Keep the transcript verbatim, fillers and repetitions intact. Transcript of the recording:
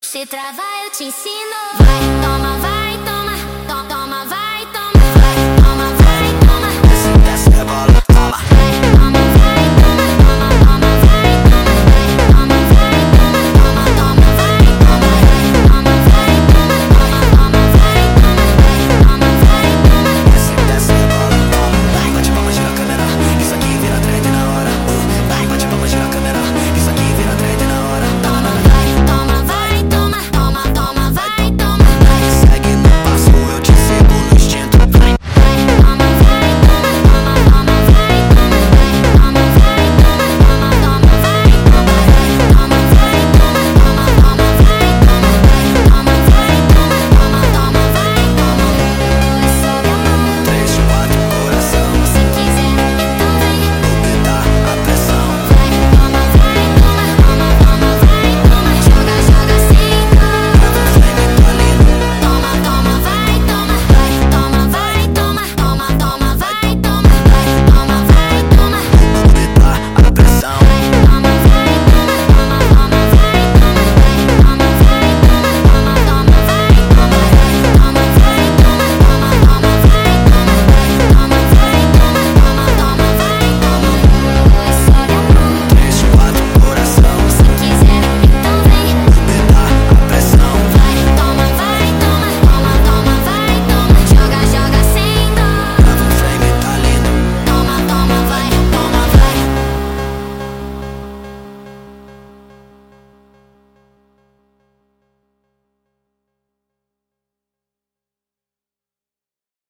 Se travar eu te ensino. Vai, toma, vai, toma, to, toma, vai, toma, vai, toma, vai, toma. Desce, desce, rebola, toma.